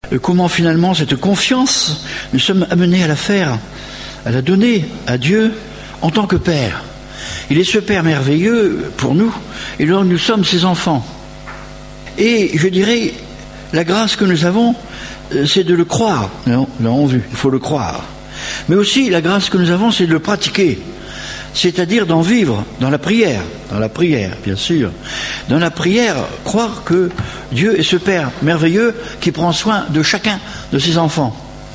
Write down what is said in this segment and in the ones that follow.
comment finalement cette confiance, nous sommes amenés à la faire, à la donner à Dieu en tant que Père. Il est ce Père merveilleux pour nous, et donc nous sommes ses enfants. Et je dirais, la grâce que nous avons, c'est de le croire. Non, nous l'avons vu, il faut le croire. Mais aussi, la grâce que nous avons, c'est de le pratiquer. C'est-à-dire d'en vivre dans la prière, bien sûr. Dans la prière, croire que Dieu est ce Père merveilleux qui prend soin de chacun de ses enfants.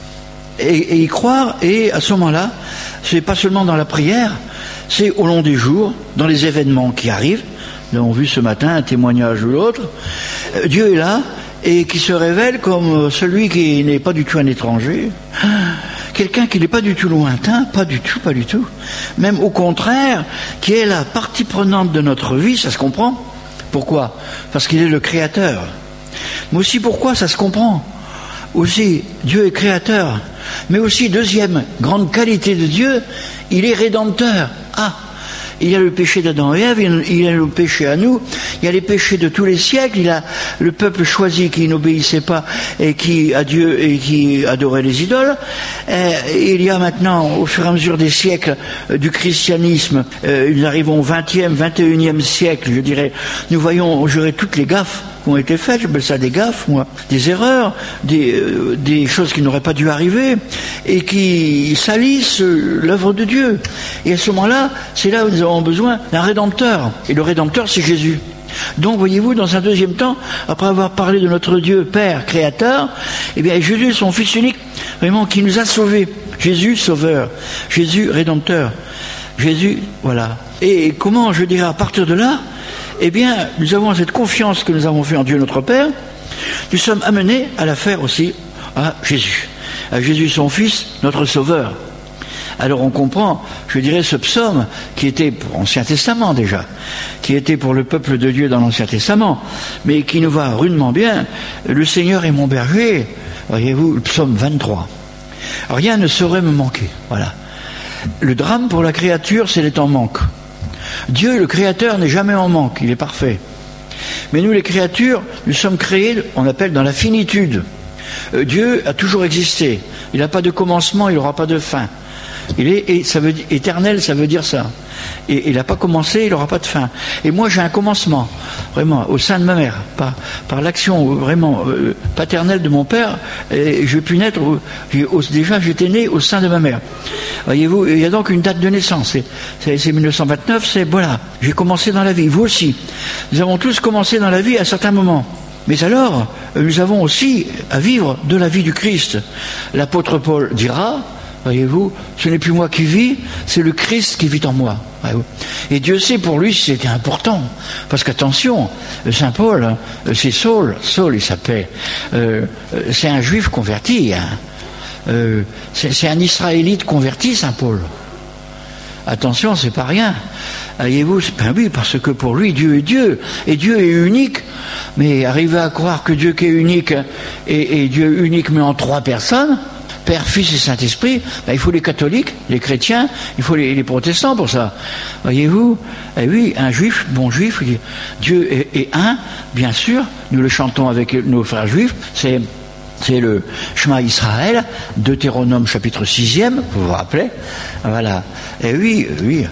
Et y croire, et à ce moment-là, c'est pas seulement dans la prière, c'est au long des jours, dans les événements qui arrivent. Nous avons vu ce matin un témoignage ou l'autre. Dieu est là et qui se révèle comme celui qui n'est pas du tout un étranger. Quelqu'un qui n'est pas du tout lointain, pas du tout. Même au contraire, qui est la partie prenante de notre vie, ça se comprend. Pourquoi ? Parce qu'il est le Créateur. Mais aussi pourquoi ça se comprend ? Aussi, Dieu est Créateur. Mais aussi, deuxième grande qualité de Dieu, il est Rédempteur. Il y a le péché d'Adam et Ève, il y a le péché à nous, il y a les péchés de tous les siècles, il y a le peuple choisi qui n'obéissait pas et qui à Dieu et qui adorait les idoles. Il y a maintenant, au fur et à mesure des siècles du christianisme, nous arrivons au 20e, 21e siècle, je dirais, nous voyons, je dirais, toutes les gaffes qui ont été faites, j'appelle ça des gaffes, moi, des erreurs, des choses qui n'auraient pas dû arriver et qui salissent l'œuvre de Dieu. Et à ce moment-là, c'est là où nous avons besoin d'un Rédempteur. Et le Rédempteur, c'est Jésus. Donc, voyez-vous, dans un deuxième temps, après avoir parlé de notre Dieu Père, Créateur, eh bien, Jésus, son Fils unique, vraiment, qui nous a sauvés. Jésus, Sauveur. Jésus, Rédempteur. Jésus, voilà. Et comment, je dirais, à partir de là, eh bien, nous avons cette confiance que nous avons fait en Dieu notre Père, nous sommes amenés à la faire aussi à Jésus. À Jésus, son Fils, notre Sauveur. Alors on comprend, je dirais, ce psaume qui était pour l'Ancien Testament déjà, qui était pour le peuple de Dieu dans l'Ancien Testament, mais qui nous va rudement bien. Le Seigneur est mon berger, voyez-vous, le psaume 23. Rien ne saurait me manquer, voilà. Le drame pour la créature, c'est d'être en manque. Dieu, le Créateur, n'est jamais en manque, il est parfait. Mais nous, les créatures, nous sommes créés, on appelle dans la finitude. Dieu a toujours existé. Il n'a pas de commencement, il n'aura pas de fin. Il est, et ça veut dire, éternel, ça veut dire ça. Et il n'a pas commencé, il n'aura pas de fin. Et moi, j'ai un commencement, vraiment, au sein de ma mère, par l'action vraiment paternelle de mon père. Et je puis naître, déjà, j'étais né au sein de ma mère. Voyez-vous, il y a donc une date de naissance. C'est 1929, c'est voilà, j'ai commencé dans la vie. Vous aussi. Nous avons tous commencé dans la vie à un certain moment. Mais alors, nous avons aussi à vivre de la vie du Christ. L'apôtre Paul dira, voyez-vous, ce n'est plus moi qui vis, c'est le Christ qui vit en moi. Et Dieu sait pour lui si c'était important. Parce qu'attention, Saint Paul, c'est Saul il s'appelle. C'est un juif converti. C'est un Israélite converti, Saint Paul. Attention, c'est pas rien. Voyez-vous, ben oui, parce que pour lui, Dieu est Dieu. Et Dieu est unique. Mais arriver à croire que Dieu qui est unique et Dieu unique mais en trois personnes, Père, Fils et Saint-Esprit, ben, il faut les catholiques, les chrétiens, il faut les protestants pour ça. Voyez-vous, eh oui, un juif, bon juif, Dieu est un, bien sûr, nous le chantons avec nos frères juifs, c'est le Shema Israël, Deutéronome chapitre 6e, vous vous rappelez, voilà. Et oui.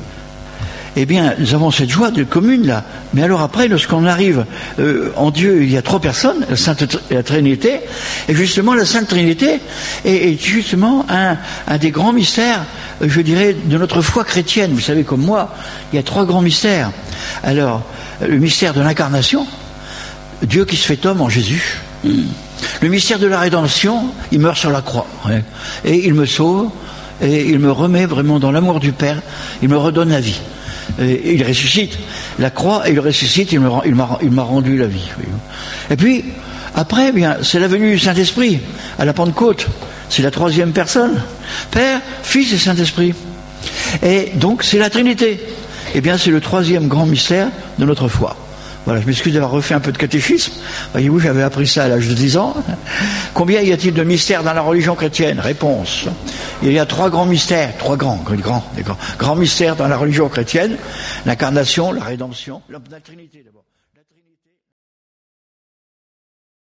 Eh bien, nous avons cette joie de commune là. Mais alors après, lorsqu'on arrive en Dieu, il y a trois personnes, la Trinité, et justement la Sainte Trinité est justement un des grands mystères, je dirais, de notre foi chrétienne. Vous savez, comme moi, il y a trois grands mystères. Alors, le mystère de l'incarnation, Dieu qui se fait homme en Jésus. Le mystère de la rédemption, il meurt sur la croix, ouais. Et il me sauve, et il me remet vraiment dans l'amour du Père, il me redonne la vie. Et il ressuscite la croix et il ressuscite, il m'a rendu la vie. Et puis après, bien, c'est la venue du Saint-Esprit à la Pentecôte, c'est la troisième personne, Père, Fils et Saint-Esprit. Et donc c'est la Trinité. Et bien c'est le troisième grand mystère de notre foi. Voilà, je m'excuse d'avoir refait un peu de catéchisme. Voyez-vous, j'avais appris ça à l'âge de 10 ans. Combien y a-t-il de mystères dans la religion chrétienne ? Réponse. Il y a trois grands mystères, grands mystères dans la religion chrétienne. L'incarnation, la rédemption, la Trinité d'abord.